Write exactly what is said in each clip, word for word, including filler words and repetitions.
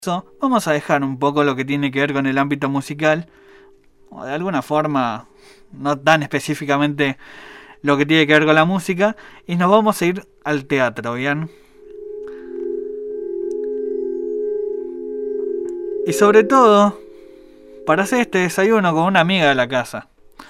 Eso, vamos a dejar un poco lo que tiene que ver con el ámbito musical, o de alguna forma, no tan específicamente lo que tiene que ver con la música, y nos vamos a ir al teatro, ¿bien? Y sobre todo, para hacer este desayuno con una amiga de la casa,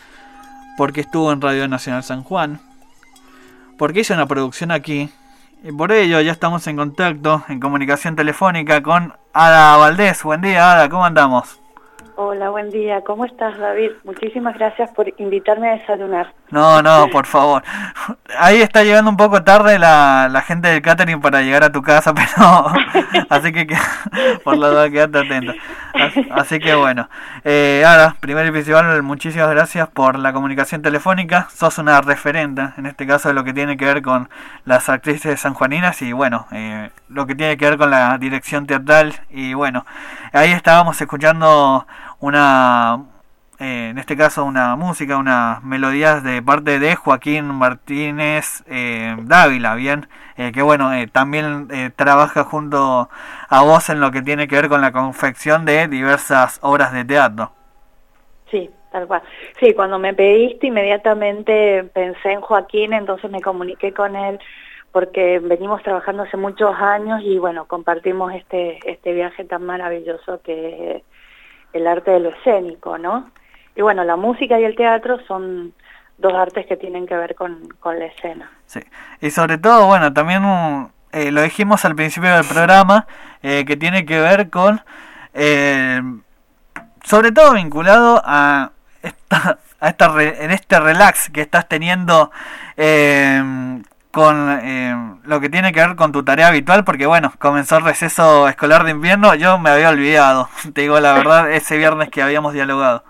porque estuvo en Radio Nacional San Juan, porque hizo una producción aquí, y por ello ya estamos en contacto, en comunicación telefónica con Ada Valdés. Buen día, Ada, ¿cómo andamos? Hola, buen día. ¿Cómo estás, David? Muchísimas gracias por invitarme a desayunar. No, no, por favor. Ahí está llegando un poco tarde la, la gente del catering para llegar a tu casa, pero así que por la duda quédate atento. Así, así que bueno. Eh, Ada, primero y principal, muchísimas gracias por la comunicación telefónica. Sos una referente, en este caso, de lo que tiene que ver con las actrices sanjuaninas y bueno, eh, lo que tiene que ver con la dirección teatral. Y bueno, ahí estábamos escuchando una... Eh, en este caso una música, unas melodías de parte de Joaquín Martínez eh, Dávila, bien, eh, que bueno, eh, también eh, trabaja junto a vos en lo que tiene que ver con la confección de diversas obras de teatro. Sí, tal cual. Sí, cuando me pediste inmediatamente pensé en Joaquín, entonces me comuniqué con él porque venimos trabajando hace muchos años y bueno, compartimos este, este viaje tan maravilloso que es el arte de lo escénico, ¿no? Y bueno, la música y el teatro son dos artes que tienen que ver con, con la escena. Sí, y sobre todo, bueno, también eh, lo dijimos al principio del programa, eh, que tiene que ver con, eh, sobre todo vinculado a esta, a esta re, en este relax que estás teniendo eh, con eh, lo que tiene que ver con tu tarea habitual, porque bueno, comenzó el receso escolar de invierno, yo me había olvidado, te digo la verdad, ese viernes que habíamos dialogado.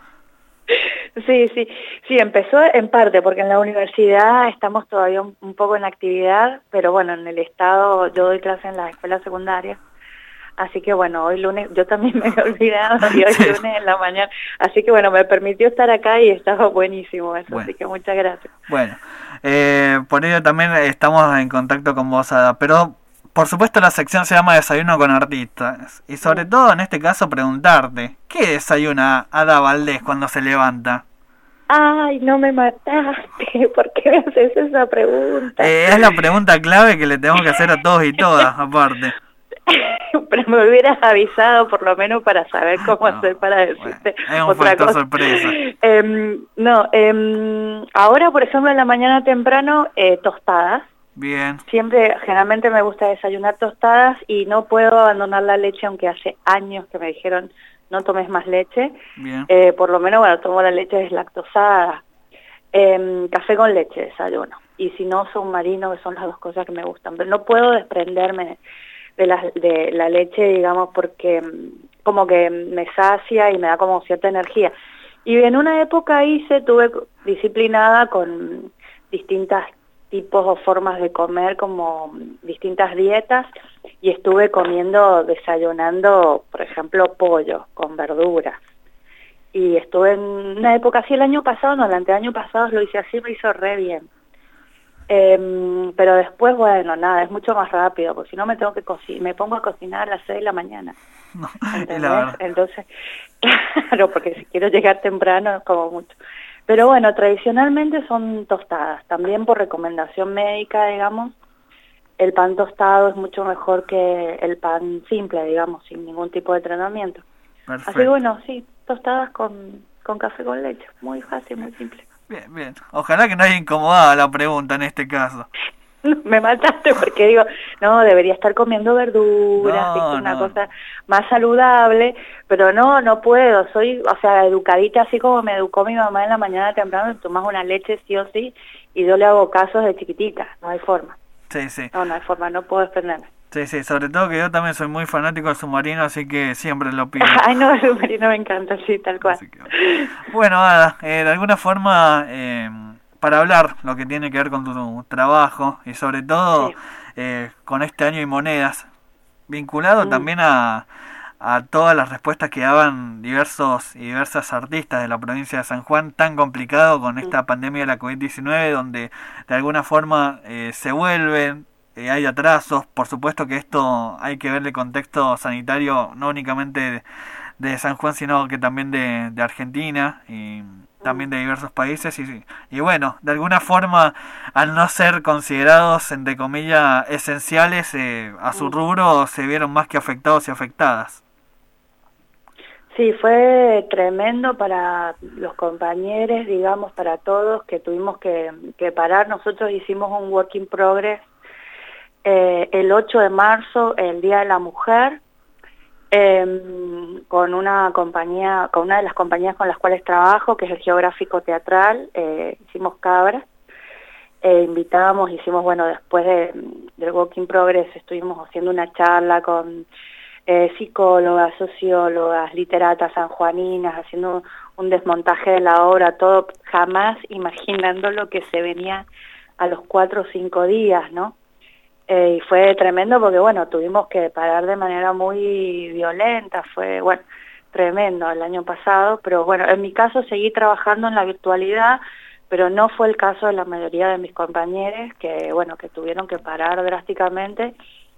Sí, sí, sí, empezó en parte porque en la universidad estamos todavía un, un poco en actividad, pero bueno, en el estado yo doy clase en la escuela secundaria, así que bueno, hoy lunes, yo también me he olvidado y hoy lunes en la mañana, así que bueno, me permitió estar acá y estaba buenísimo eso, bueno. Así que muchas gracias. Bueno, eh, por ello también estamos en contacto con vos, Ada, pero por supuesto la sección se llama Desayuno con Artistas, y sobre todo en este caso preguntarte, ¿qué desayuna Ada Valdés cuando se levanta? Ay, no me mataste, ¿por qué me haces esa pregunta? Eh, es la pregunta clave que le tenemos que hacer a todos y todas, aparte. Pero me hubieras avisado por lo menos para saber cómo no, hacer para decirte bueno, es un otra cosa. Sorpresa. Eh, no, eh, ahora por ejemplo en la mañana temprano, eh, tostadas. Bien. Siempre, generalmente me gusta desayunar tostadas y no puedo abandonar la leche, aunque hace años que me dijeron no tomes más leche. Bien. Eh, por lo menos, bueno, tomo la leche deslactosada. Eh, café con leche desayuno. Y si no, submarino, que son las dos cosas que me gustan. Pero no puedo desprenderme de la, de la leche, digamos, porque como que me sacia y me da como cierta energía. Y en una época hice, estuve disciplinada con distintas tipos o formas de comer, como distintas dietas, y estuve comiendo, desayunando, por ejemplo, pollo con verduras. Y estuve en una época así el año pasado, no, el anteaño pasado lo hice así, me hizo re bien. Eh, pero después, bueno, nada, es mucho más rápido, porque si no me tengo que cocinar, me pongo a cocinar a las seis de la mañana. No, ¿entendés? Entonces, claro, porque si quiero llegar temprano es como mucho. Pero bueno, tradicionalmente son tostadas, también por recomendación médica, digamos. El pan tostado es mucho mejor que el pan simple, digamos, sin ningún tipo de tratamiento. Perfecto. Así que bueno, sí, tostadas con, con café con leche, muy fácil, muy simple. Bien, bien. Ojalá que no haya incomodado la pregunta en este caso. Me mataste porque digo, no, debería estar comiendo verduras, no, una no. cosa más saludable, pero no, no puedo, soy, o sea, educadita así como me educó mi mamá en la mañana temprano, tomas una leche sí o sí, y yo le hago casos de chiquitita, no hay forma. Sí, sí. No, no hay forma, no puedo desprenderme. Sí, sí, sobre todo que yo también soy muy fanático del submarino, así que siempre lo pido. Ay, no, el submarino me encanta, sí, tal cual. Que, bueno, Ada, eh, de alguna forma... Eh, para hablar lo que tiene que ver con tu, tu trabajo y sobre todo sí. eh, con este año y monedas, vinculado mm. también a, a todas las respuestas que daban diversos y diversas artistas de la provincia de San Juan, tan complicado con esta mm. pandemia de la COVID diecinueve, donde de alguna forma eh, se vuelven eh, hay atrasos. Por supuesto que esto hay que ver el contexto sanitario, no únicamente de, de San Juan, sino que también de, de Argentina y también de diversos países. Y, y bueno, de alguna forma, al no ser considerados, entre comillas, esenciales eh, a su rubro, se vieron más que afectados y afectadas. Sí, fue tremendo para los compañeros, digamos, para todos, que tuvimos que, que parar. Nosotros hicimos un work in progress eh, el ocho de marzo, el Día de la Mujer, eh, con una compañía, con una de las compañías con las cuales trabajo, que es el Geográfico Teatral. Eh, hicimos Cabras, eh, invitábamos, hicimos, bueno, después de, del work in progress estuvimos haciendo una charla con Eh, psicólogas, sociólogas, literatas sanjuaninas, haciendo un desmontaje de la obra, todo jamás imaginando lo que se venía a los cuatro o cinco días, ¿no? Eh, y fue tremendo porque, bueno, tuvimos que parar de manera muy violenta, fue, bueno, tremendo el año pasado, pero bueno, en mi caso seguí trabajando en la virtualidad, pero no fue el caso de la mayoría de mis compañeros que, bueno, que tuvieron que parar drásticamente.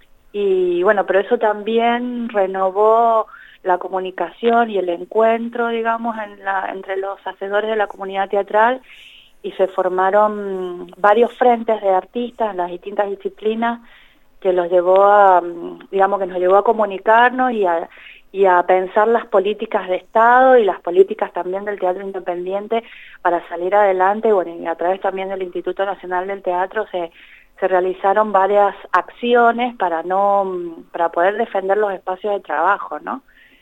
Y bueno, pero eso también renovó la comunicación y el encuentro, digamos, en la, entre los hacedores de la comunidad teatral, y se formaron varios frentes de artistas en las distintas disciplinas que los llevó a, digamos, que nos llevó a comunicarnos y a, y a pensar las políticas de Estado y las políticas también del teatro independiente para salir adelante. Bueno, y a través también del Instituto Nacional del Teatro se se realizaron varias acciones para no para poder defender los espacios de trabajo, ¿no?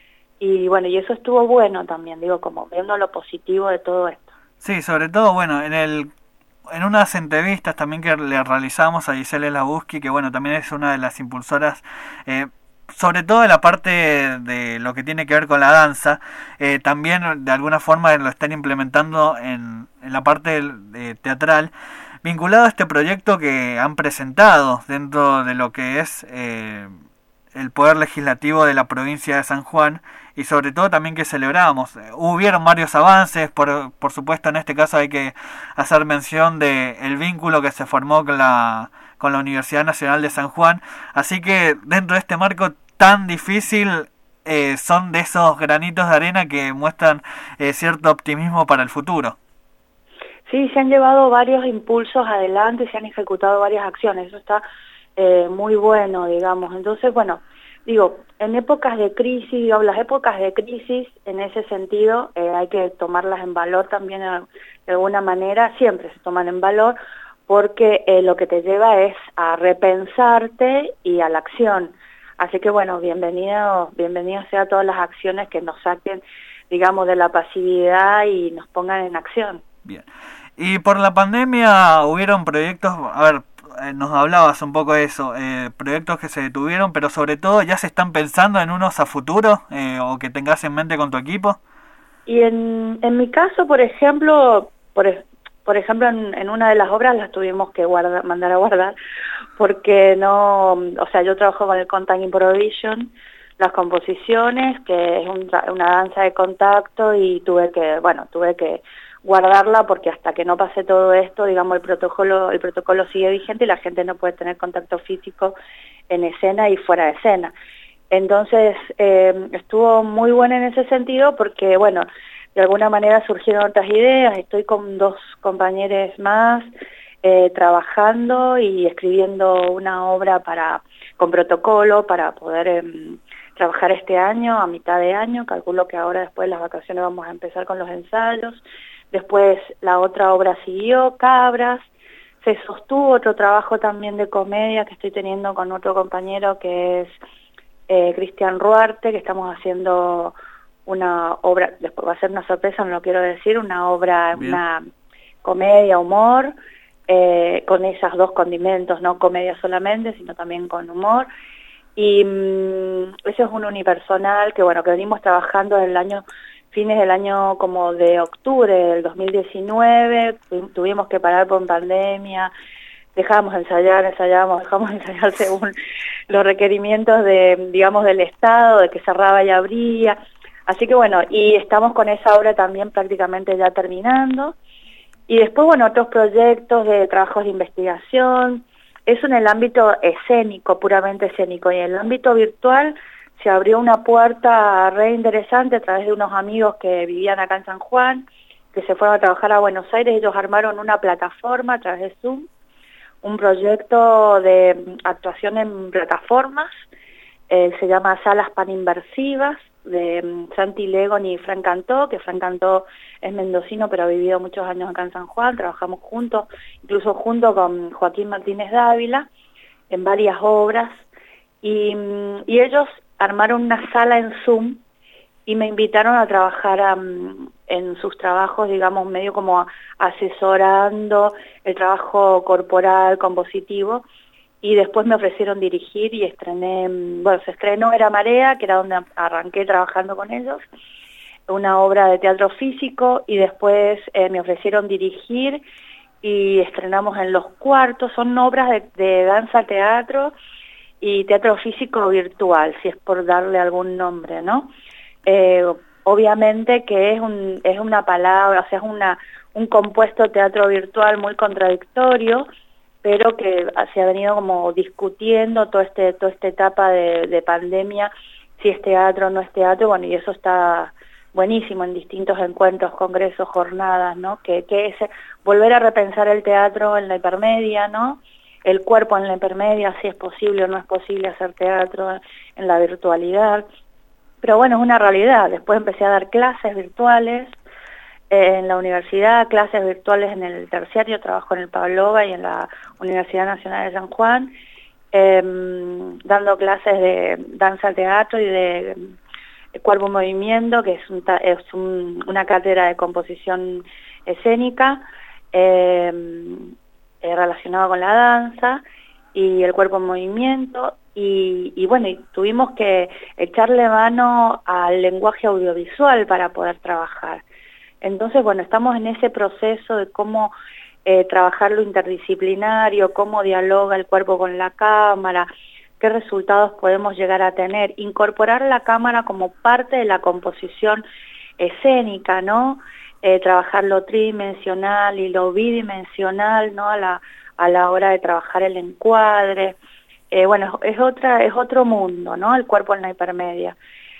Y bueno, y eso estuvo bueno también, digo, como viendo lo positivo de todo esto. Sí, sobre todo, bueno, en el en unas entrevistas también que le realizamos a Giselle Labuski, que bueno, también es una de las impulsoras, eh, sobre todo en la parte de lo que tiene que ver con la danza, eh, también de alguna forma lo están implementando en, en la parte de teatral, vinculado a este proyecto que han presentado dentro de lo que es eh, el Poder Legislativo de la provincia de San Juan, y sobre todo también que celebramos. Hubieron varios avances, por, por supuesto en este caso hay que hacer mención de el vínculo que se formó con la, con la Universidad Nacional de San Juan, así que dentro de este marco tan difícil eh, son de esos granitos de arena que muestran eh, cierto optimismo para el futuro. Sí, se han llevado varios impulsos adelante, se han ejecutado varias acciones, eso está eh, muy bueno, digamos. Entonces, bueno, digo, en épocas de crisis, digo, las épocas de crisis, en ese sentido, eh, hay que tomarlas en valor también de alguna manera, siempre se toman en valor, porque eh, lo que te lleva es a repensarte y a la acción. Así que, bueno, bienvenido, bienvenido sea todas las acciones que nos saquen, digamos, de la pasividad y nos pongan en acción. Bien. Y por la pandemia hubieron proyectos, a ver, eh, nos hablabas un poco de eso, eh, proyectos que se detuvieron, pero sobre todo ya se están pensando en unos a futuro, eh, o que tengas en mente con tu equipo. Y en, en mi caso, por ejemplo, por, por ejemplo en, en una de las obras las tuvimos que guardar, mandar a guardar, porque no, o sea, yo trabajo con el Contact Improvisation, las composiciones, que es un, una danza de contacto, y tuve que, bueno, tuve que guardarla porque hasta que no pase todo esto, digamos, el protocolo el protocolo sigue vigente y la gente no puede tener contacto físico en escena y fuera de escena. Entonces, eh, estuvo muy bueno en ese sentido porque, bueno, de alguna manera surgieron otras ideas. Estoy con dos compañeros más eh, trabajando y escribiendo una obra para con protocolo para poder eh, trabajar este año, a mitad de año. Calculo que ahora después de las vacaciones vamos a empezar con los ensayos. Después la otra obra siguió, Cabras. Se sostuvo otro trabajo también de comedia que estoy teniendo con otro compañero que es eh, Cristian Ruarte, que estamos haciendo una obra, después va a ser una sorpresa, no lo quiero decir, una obra, Bien. una comedia, humor, eh, con esos dos condimentos, no comedia solamente, sino también con humor. Y mmm, eso es un unipersonal que, bueno, que venimos trabajando desde el año... fines del año como de octubre del dos mil diecinueve, tuvimos que parar por pandemia, dejábamos ensayar, ensayábamos, dejamos ensayar según los requerimientos de, digamos, del Estado, de que cerraba y abría, así que bueno, y estamos con esa obra también prácticamente ya terminando, y después, bueno, otros proyectos de trabajos de investigación, Eso en el ámbito escénico, puramente escénico, y en el ámbito virtual se abrió una puerta re interesante a través de unos amigos que vivían acá en San Juan, que se fueron a trabajar a Buenos Aires. Ellos armaron una plataforma a través de Zoom, un proyecto de actuación en plataformas, eh, se llama Salas Paninversivas, de um, Santi Legon y Fran Cantó, que Fran Cantó es mendocino pero ha vivido muchos años acá en San Juan. Trabajamos juntos, incluso junto con Joaquín Martínez Dávila, en varias obras, y, um, y ellos armaron una sala en Zoom y me invitaron a trabajar um, en sus trabajos, digamos, medio como asesorando el trabajo corporal, compositivo, y después me ofrecieron dirigir y estrené, bueno, se estrenó Era Marea, que era donde arranqué trabajando con ellos, una obra de teatro físico, y después eh, me ofrecieron dirigir y estrenamos En los Cuartos. Son obras de, de danza, teatro y teatro físico virtual, si es por darle algún nombre, ¿no? Eh, obviamente que es un es una palabra, o sea, es una un compuesto teatro virtual muy contradictorio, pero que se ha venido como discutiendo todo este toda esta etapa de, de pandemia, si es teatro o no es teatro. Bueno, y eso está buenísimo en distintos encuentros, congresos, jornadas, ¿no? Que, que es volver a repensar el teatro en la hipermedia, ¿no? El cuerpo en la hipermedia, si es posible o no es posible hacer teatro en la virtualidad. Pero bueno, es una realidad. Después empecé a dar clases virtuales eh, en la universidad, clases virtuales en el terciario, trabajo en el Pavlova y en la Universidad Nacional de San Juan, eh, dando clases de danza-teatro y de, de cuerpo movimiento, que es, un, es un, una cátedra de composición escénica, eh, eh, relacionada con la danza y el cuerpo en movimiento. Y, y bueno, y tuvimos que echarle mano al lenguaje audiovisual para poder trabajar. Entonces, bueno, estamos en ese proceso de cómo eh, trabajar lo interdisciplinario, cómo dialoga el cuerpo con la cámara, qué resultados podemos llegar a tener, incorporar la cámara como parte de la composición escénica, ¿no? Eh, trabajar lo tridimensional y lo bidimensional, ¿no? A la, a la hora de trabajar el encuadre. Eh, bueno, es otra, es otro mundo, ¿no? El cuerpo en la hipermedia.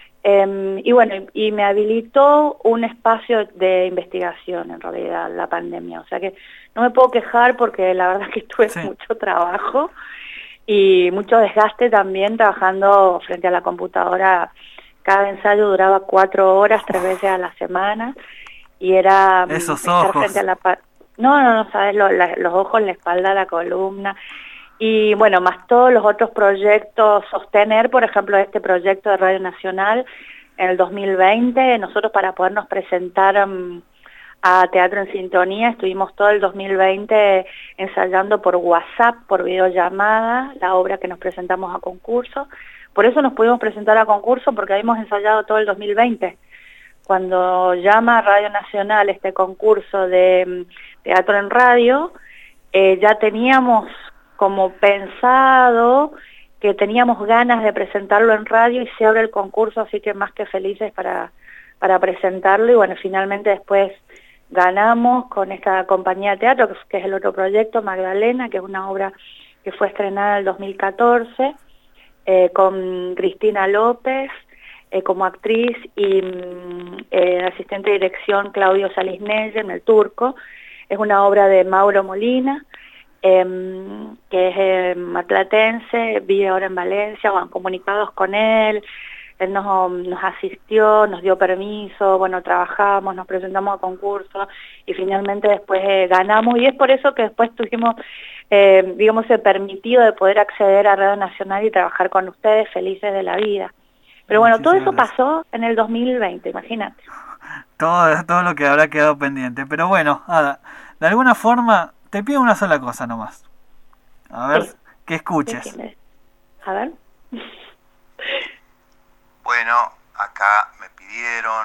Eh, y bueno, y, y me habilitó un espacio de investigación, en realidad, la pandemia. O sea que no me puedo quejar porque la verdad es que tuve sí. mucho trabajo y mucho desgaste también trabajando frente a la computadora. Cada ensayo duraba cuatro horas, tres veces a la semana, y era esos estar ojos. frente a la pa- no, no, no, sabes, lo, la, los ojos, la espalda, la columna. Y bueno, más todos los otros proyectos, sostener, por ejemplo, este proyecto de Radio Nacional en el dos mil veinte, nosotros para podernos presentar um, a Teatro en Sintonía, estuvimos todo el dos mil veinte ensayando por WhatsApp, por videollamada, la obra que nos presentamos a concurso. Por eso nos pudimos presentar a concurso, porque habíamos ensayado todo el dos mil veinte. Cuando llama Radio Nacional este concurso de um, teatro en radio, eh, ya teníamos como pensado que teníamos ganas de presentarlo en radio y se abre el concurso, así que más que felices para, para presentarlo. Y bueno, finalmente después ganamos con esta compañía de teatro, que, que es el otro proyecto, Magdalena, que es una obra que fue estrenada en el dos mil catorce, eh, con Cristina López eh, como actriz y eh, asistente de dirección Claudio Salisneyen, el turco. Es una obra de Mauro Molina, Eh, que es eh, marplatense, vive ahora en Valencia. Bueno, comunicados con él, él nos, nos asistió, nos dio permiso, bueno, trabajamos, nos presentamos a concurso y finalmente después eh, ganamos, y es por eso que después tuvimos, eh, digamos, el permitido de poder acceder a Radio Nacional y trabajar con ustedes, felices de la vida. Pero bueno, todo eso pasó en el dos mil veinte, imagínate. Todo, todo lo que habrá quedado pendiente, pero bueno, Ada, de alguna forma te pido una sola cosa nomás. A ver, sí. que escuches. A ver. Bueno, acá me pidieron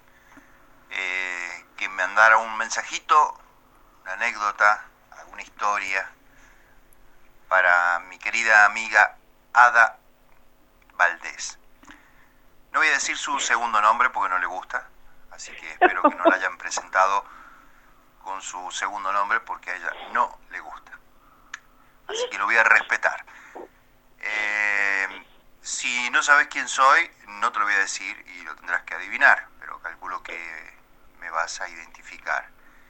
eh, que me mandara un mensajito, una anécdota, alguna historia para mi querida amiga Ada Valdés. No voy a decir su segundo nombre porque no le gusta, así que espero que no la hayan presentado con su segundo nombre porque a ella no le gusta. así que lo voy a respetar. Eh, si no sabes quién soy, no te lo voy a decir y lo tendrás que adivinar, pero calculo que me vas a identificar.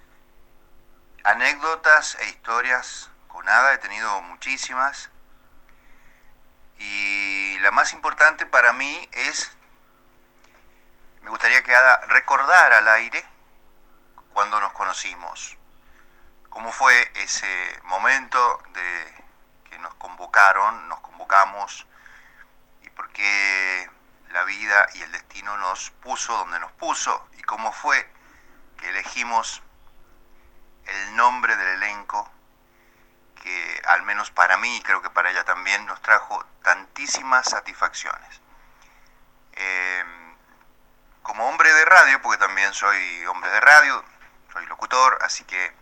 Anécdotas e historias con Ada he tenido muchísimas, y la más importante para mí es, me gustaría que Ada recordara al aire cuando nos conocimos, cómo fue ese momento de que nos convocaron, nos convocamos, y por qué la vida y el destino nos puso donde nos puso, y cómo fue que elegimos el nombre del elenco que, al menos para mí y creo que para ella también, nos trajo tantísimas satisfacciones. Eh, como hombre de radio, porque también soy hombre de radio, soy locutor, así que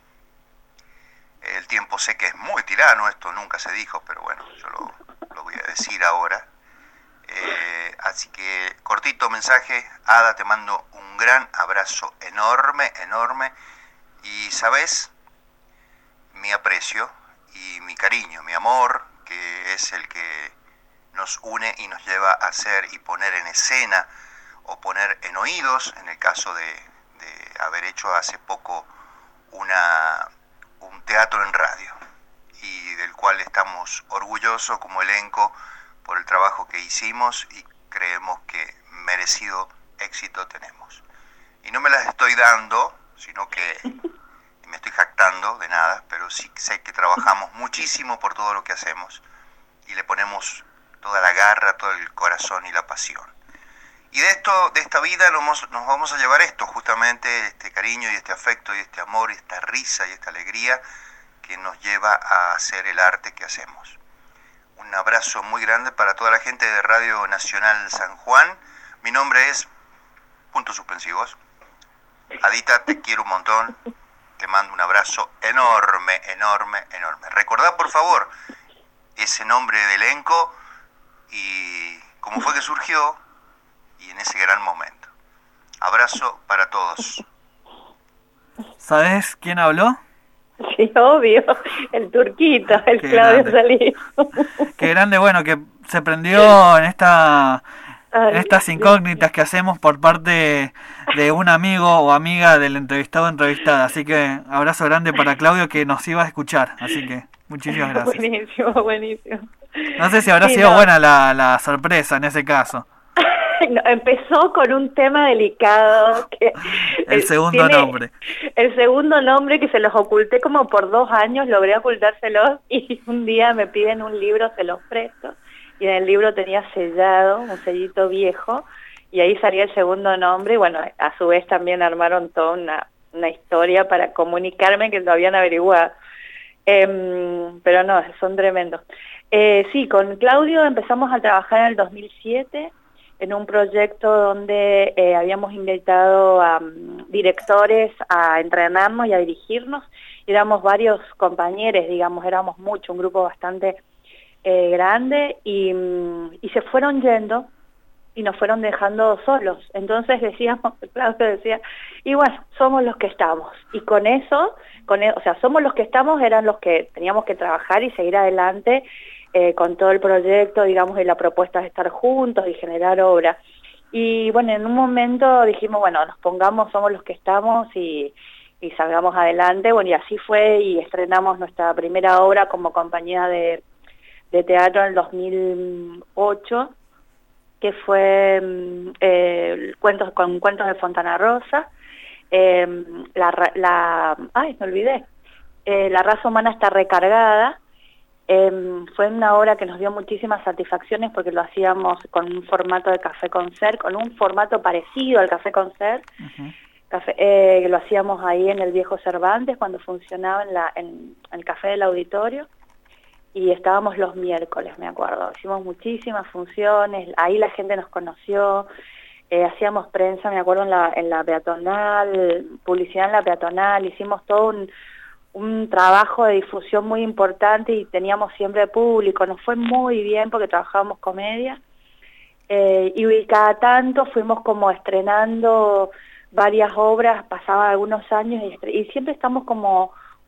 el tiempo sé que es muy tirano, esto nunca se dijo, pero bueno, yo lo, lo voy a decir ahora. Eh, así que, cortito mensaje, Ada, te mando un gran abrazo enorme, enorme, y sabes, mi aprecio y mi cariño, mi amor, que es el que nos une y nos lleva a hacer y poner en escena o poner en oídos, en el caso de, de haber hecho hace poco una, un teatro en radio, y del cual estamos orgullosos como elenco por el trabajo que hicimos, y creemos que merecido éxito tenemos. Y no me las estoy dando, sino que me estoy jactando de nada, pero sí sé que trabajamos muchísimo por todo lo que hacemos y le ponemos toda la garra, todo el corazón y la pasión. Y de esto, de esta vida nos, nos vamos a llevar esto, justamente este cariño y este afecto y este amor y esta risa y esta alegría que nos lleva a hacer el arte que hacemos. Un abrazo muy grande para toda la gente de Radio Nacional San Juan. Mi nombre es puntos suspensivos. Adita, te quiero un montón. Te mando un abrazo enorme, enorme, enorme. Recordá, por favor, ese nombre de elenco y cómo fue que surgió, y en ese gran momento. Abrazo para todos. ¿Sabes quién habló? Sí, obvio, el turquito, el Qué Claudio grande. Salido. Qué grande, bueno, que se prendió en esta en estas incógnitas que hacemos por parte de un amigo o amiga del entrevistado o entrevistada. Así que abrazo grande para Claudio, que nos iba a escuchar. Así que muchísimas gracias. Buenísimo, buenísimo. No sé si habrá Sí, sido no. buena la, la sorpresa en ese caso. No, empezó con un tema delicado que El segundo tiene- nombre. el segundo nombre que se los oculté como por dos años, logré ocultárselos, y un día me piden un libro, se los presto, y en el libro tenía sellado, un sellito viejo, y ahí salía el segundo nombre, y bueno, a su vez también armaron toda una, una historia para comunicarme que lo habían averiguado. Eh, pero no, son tremendos. Eh, sí, con Claudio empezamos a trabajar en el dos mil siete en un proyecto donde eh, habíamos invitado a um, directores a entrenarnos y a dirigirnos. Éramos varios compañeros, digamos, éramos muchos, un grupo bastante eh, grande, y, um, y se fueron yendo y nos fueron dejando solos. Entonces decíamos, Claudio decía, y bueno, somos los que estamos. Y con eso, con e- o sea, somos los que estamos, eran los que teníamos que trabajar y seguir adelante eh, con todo el proyecto, digamos, y la propuesta de estar juntos y generar obra. Y bueno, en un momento dijimos, bueno, nos pongamos, somos los que estamos, y, y salgamos adelante. Bueno, y así fue, y estrenamos nuestra primera obra como compañía de, de teatro en el dos mil ocho, que fue eh, cuentos con cuentos de Fontana Rosa. Eh, la, ra- la, ay, me olvidé. Eh, la raza humana está recargada. Eh, fue una obra que nos dio muchísimas satisfacciones porque lo hacíamos con un formato de café concert, con un formato parecido al café concert. Uh-huh. Café, eh, lo hacíamos ahí en el viejo Cervantes cuando funcionaba en, la, en, en el café del auditorio, y estábamos los miércoles, me acuerdo. Hicimos muchísimas funciones, ahí la gente nos conoció, eh, hacíamos prensa, me acuerdo, en la, en la peatonal, publicidad en la peatonal, hicimos todo un, un trabajo de difusión muy importante y teníamos siempre público, nos fue muy bien porque trabajábamos comedia, eh, y cada tanto fuimos como estrenando varias obras, pasaban algunos años y, y siempre estamos como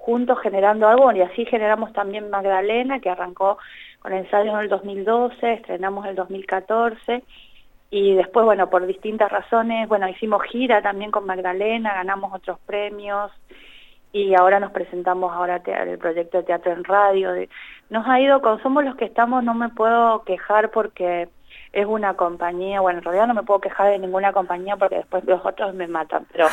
juntos generando algo, y así generamos también Magdalena, que arrancó con ensayos en el dos mil doce, estrenamos en el dos mil catorce, y después, bueno, por distintas razones, bueno, hicimos gira también con Magdalena, ganamos otros premios, y ahora nos presentamos ahora el proyecto de teatro en radio. Nos ha ido, con Somos los que estamos, no me puedo quejar porque es una compañía, bueno, en realidad no me puedo quejar de ninguna compañía porque después los otros me matan, pero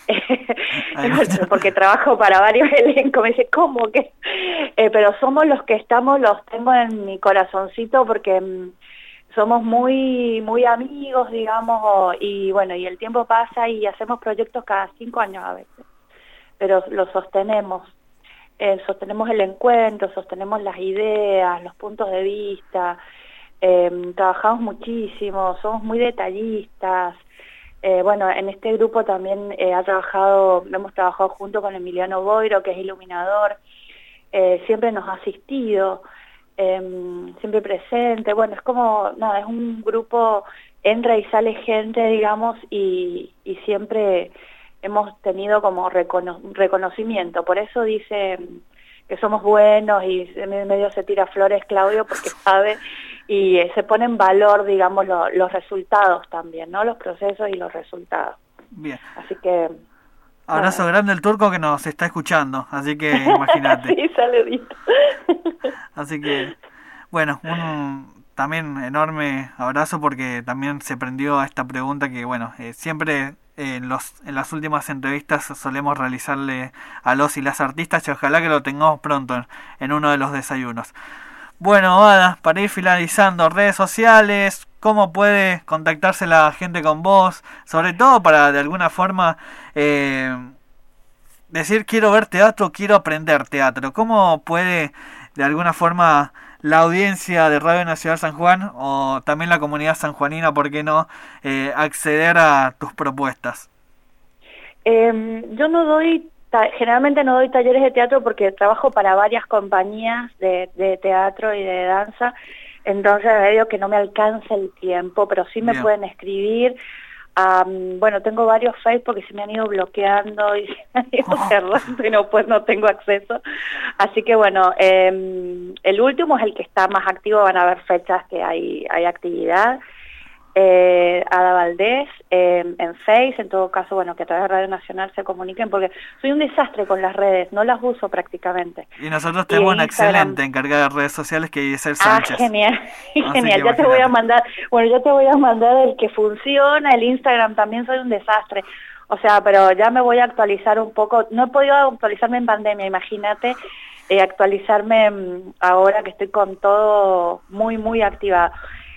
porque trabajo para varios elencos, me dice, ¿cómo que? Eh, pero Somos los que estamos, los tengo en mi corazoncito porque mmm, somos muy muy amigos, digamos, y bueno, y el tiempo pasa y hacemos proyectos cada cinco años a veces, pero lo sostenemos, eh, sostenemos el encuentro, sostenemos las ideas, los puntos de vista. Eh, trabajamos muchísimo, somos muy detallistas. Eh, bueno, en este grupo también eh, ha trabajado, hemos trabajado junto con Emiliano Boiro, que es iluminador, eh, siempre nos ha asistido, eh, siempre presente. Bueno, es como, nada, es un grupo, entra y sale gente, digamos, y, y siempre hemos tenido como recono reconocimiento. Por eso dice que somos buenos y medio se tira flores Claudio porque sabe y eh, se pone en valor, digamos, lo, los resultados también, ¿no? Los procesos y los resultados. Bien. Así que... Abrazo bueno. grande al Turco que nos está escuchando, así que imagínate. Sí, saludito. Así que, bueno, un también enorme abrazo porque también se prendió a esta pregunta que, bueno, eh, siempre... En, los, en las últimas entrevistas solemos realizarle a los y las artistas y ojalá que lo tengamos pronto en, en uno de los desayunos. Bueno, Ada, para ir finalizando, redes sociales, ¿cómo puede contactarse la gente con vos? Sobre todo para de alguna forma eh, decir quiero ver teatro, quiero aprender teatro. ¿Cómo puede de alguna forma la audiencia de Radio Nacional San Juan o también la comunidad sanjuanina, por qué no, eh, acceder a tus propuestas? Eh, yo no doy, generalmente no doy talleres de teatro porque trabajo para varias compañías de, de teatro y de danza, entonces digo que no me alcanza el tiempo, pero sí me Bien. pueden escribir. Um, bueno, tengo varios Facebook porque se me han ido bloqueando y se me han ido oh. cerrando y no, pues no tengo acceso. Así que bueno, eh, el último es el que está más activo, van a haber fechas que hay, hay actividad. Eh, Ada Valdés, eh, en Face, en todo caso, bueno, que a través de Radio Nacional se comuniquen, porque soy un desastre con las redes, no las uso prácticamente. Y nosotros tenemos una excelente encargada de redes sociales que es Isel Sánchez. Ah, genial, genial, ya te voy a mandar, bueno, yo te voy a mandar el que funciona, el Instagram también soy un desastre, o sea, pero ya me voy a actualizar un poco, no he podido actualizarme en pandemia, imagínate, eh, actualizarme mmm, ahora que estoy con todo muy, muy activado.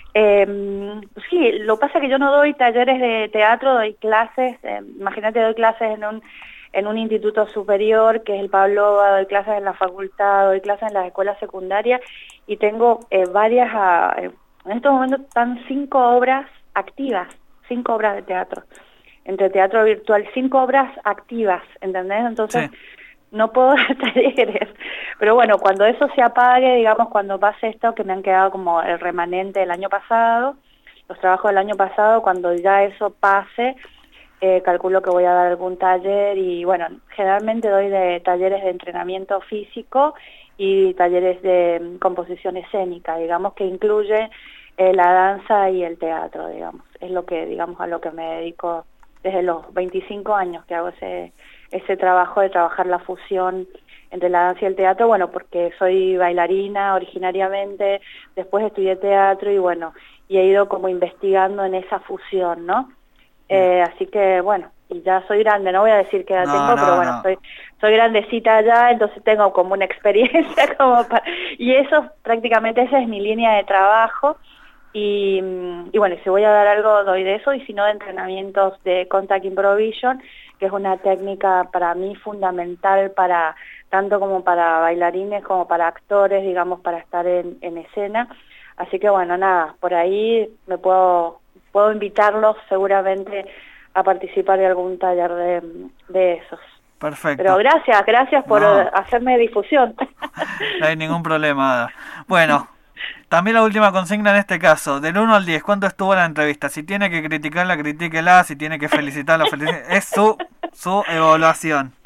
Eh, sí, lo que pasa es que yo no doy talleres de teatro, doy clases, eh, imagínate, doy clases en un en un instituto superior que es el Pabloba, doy clases en la facultad, doy clases en las escuelas secundarias y tengo eh, varias, uh, en estos momentos están cinco obras activas, cinco obras de teatro, entre teatro virtual, cinco obras activas, ¿entendés? Entonces... Sí. No puedo dar talleres, pero bueno, cuando eso se apague, digamos, cuando pase esto, que me han quedado como el remanente del año pasado, los trabajos del año pasado, cuando ya eso pase, eh, calculo que voy a dar algún taller y bueno, generalmente doy de talleres de entrenamiento físico y talleres de composición escénica, digamos, que incluye eh, la danza y el teatro, digamos, es lo que, digamos, a lo que me dedico desde los veinticinco años que hago ese... ese trabajo de trabajar la fusión entre la danza y el teatro, bueno, porque soy bailarina originariamente, después estudié teatro y bueno, y he ido como investigando en esa fusión, ¿no? Eh, así que bueno, y ya soy grande, no voy a decir que edad no, tengo, no, pero bueno, no. soy soy grandecita ya, entonces tengo como una experiencia como para... Y eso prácticamente, esa es mi línea de trabajo. Y, y bueno, si voy a dar algo, doy de eso, y si no, de entrenamientos de Contact Improvisation, que es una técnica para mí fundamental para tanto como para bailarines como para actores, digamos, para estar en, en escena. Así que bueno, nada, por ahí me puedo puedo invitarlos seguramente a participar de algún taller de, de esos. Perfecto. Pero gracias, gracias por no. hacerme difusión. No hay ningún problema. Bueno, también la última consigna en este caso, del uno al diez, ¿cuánto estuvo la entrevista? Si tiene que criticarla, critíquela, si tiene que felicitarla, felicite. Es su, su evaluación.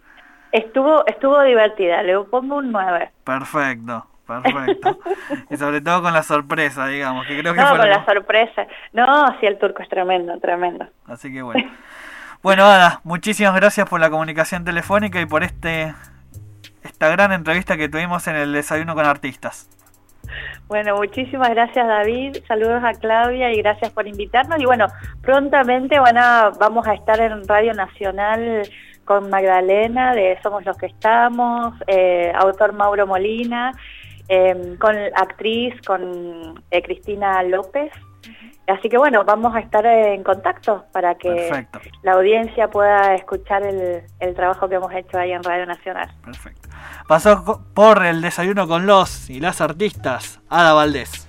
Estuvo, estuvo divertida, le pongo un nueve. Perfecto, perfecto. Y sobre todo con la sorpresa, digamos, que creo que No, fue con lo- la sorpresa. No, sí, el turco es tremendo, tremendo. Así que bueno. Bueno, Ada, muchísimas gracias por la comunicación telefónica y por este esta gran entrevista que tuvimos en el Desayuno con Artistas. Bueno, muchísimas gracias, David. Saludos a Claudia y gracias por invitarnos. Y bueno, prontamente van a, vamos a estar en Radio Nacional con Magdalena de Somos los que Estamos, eh, autor Mauro Molina, eh, con actriz, con eh, Cristina López. Así que bueno, vamos a estar en contacto para que Perfecto. la audiencia pueda escuchar el, el trabajo que hemos hecho ahí en Radio Nacional. Perfecto. Pasó co- por el Desayuno con los y las artistas, Ada Valdés.